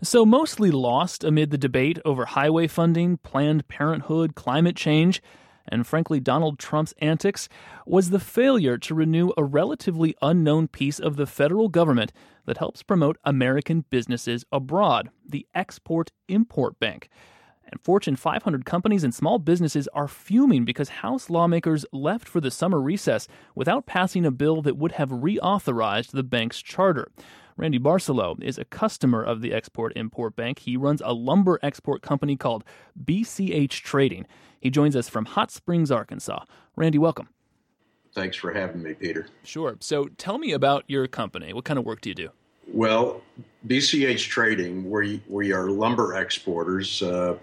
So mostly lost amid the debate over highway funding, Planned Parenthood, climate change, and frankly Donald Trump's antics, was the failure to renew a relatively unknown piece of the federal government that helps promote American businesses abroad, the Export-Import Bank. And Fortune 500 companies and small businesses are fuming because House lawmakers left for the summer recess without passing a bill that would have reauthorized the bank's charter. Randy Barcelo is a customer of the Export-Import Bank. He runs a lumber export company called BCH Trading. He joins us from Hot Springs, Arkansas. Randy, welcome. Thanks for having me, Peter. Sure. So tell me about your company. What kind of work do you do? Well, BCH Trading, we are lumber exporters.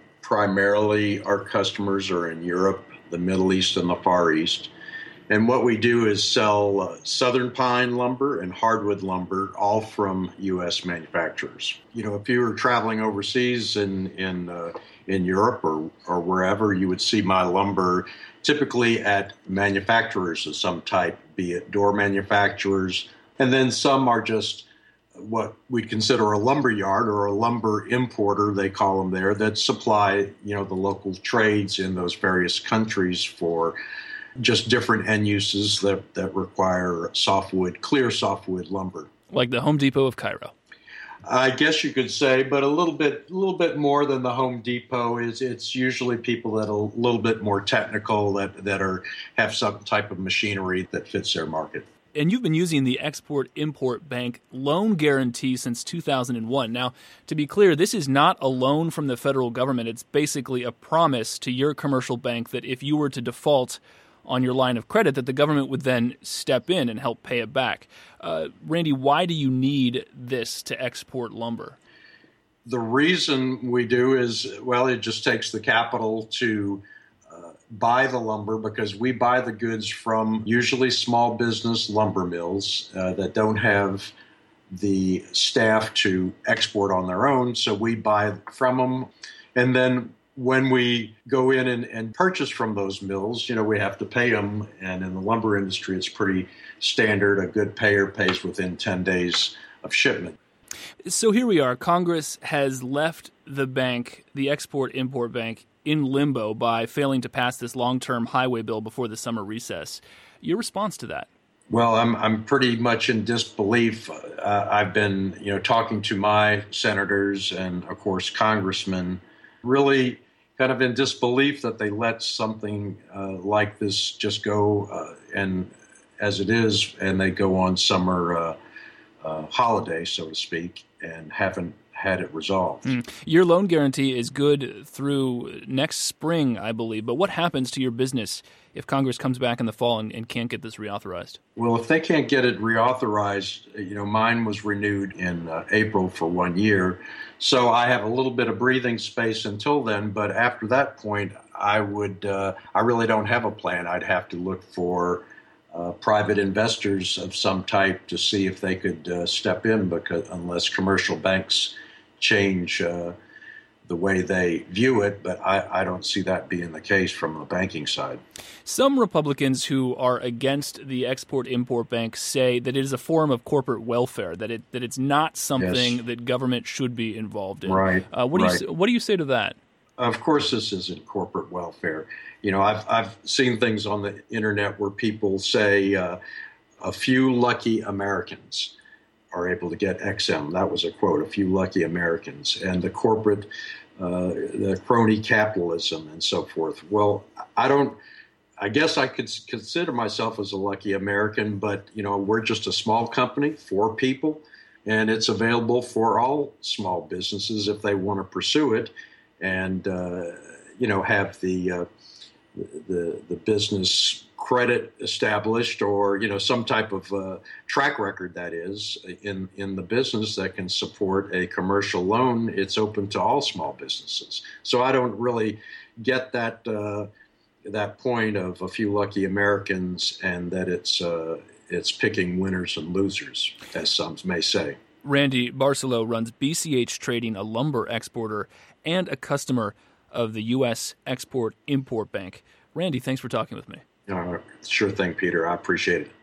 Primarily, our customers are in Europe, the Middle East, and the Far East. And what we do is sell southern pine lumber and hardwood lumber, all from U.S. manufacturers. You know, if you were traveling overseas in Europe or wherever, you would see my lumber typically at manufacturers of some type, be it door manufacturers, and then some are just what we consider a lumber yard or a lumber importer, they call them there, that supply, the local trades in those various countries for just different end uses that require softwood, clear softwood lumber. Like the Home Depot of Cairo. I guess you could say, but a little bit more than the Home Depot is. It's usually people that are a little bit more technical that have some type of machinery that fits their market. And you've been using the Export-Import Bank loan guarantee since 2001. Now, to be clear, this is not a loan from the federal government. It's basically a promise to your commercial bank that if you were to default on your line of credit, that the government would then step in and help pay it back. Randy, why do you need this to export lumber? The reason we do is, it just takes the capital to buy the lumber, because we buy the goods from usually small business lumber mills that don't have the staff to export on their own. So we buy from them. And then when we go in and purchase from those mills, we have to pay them. And in the lumber industry, it's pretty standard. A good payer pays within 10 days of shipment. So here we are. Congress has left the bank, the Export-Import Bank, in limbo by failing to pass this long-term highway bill before the summer recess. Your response to that? Well, I'm pretty much in disbelief. I've been, talking to my senators and, of course, congressmen, really kind of in disbelief that they let something like this just go and as it is, and they go on summer holiday, so to speak, and haven't had it resolved. Your loan guarantee is good through next spring, I believe. But what happens to your business if Congress comes back in the fall and can't get this reauthorized? Well, if they can't get it reauthorized, mine was renewed in April for 1 year. So I have a little bit of breathing space until then. But after that point, I really don't have a plan. I'd have to look for private investors of some type to see if they could step in, because unless commercial banks change the way they view it, but I don't see that being the case from the banking side. Some Republicans who are against the Export-Import Bank say that it is a form of corporate welfare, that it's not something that government should be involved in. Right. What do you say to that? Of course, this isn't corporate welfare. I've seen things on the internet where people say a few lucky Americans are able to get XM. That was a quote, a few lucky Americans. And the corporate, the crony capitalism and so forth. Well, I guess I could consider myself as a lucky American, but, we're just a small company, 4 people, and it's available for all small businesses if they want to pursue it and, have the business credit established, or some type of track record, that is, in the business that can support a commercial loan. It's open to all small businesses. So I don't really get that point of a few lucky Americans, and that it's picking winners and losers, as some may say. Randy Barcelo runs BCH Trading, a lumber exporter and a customer of the U.S. Export-Import Bank. Randy, thanks for talking with me. Sure thing, Peter. I appreciate it.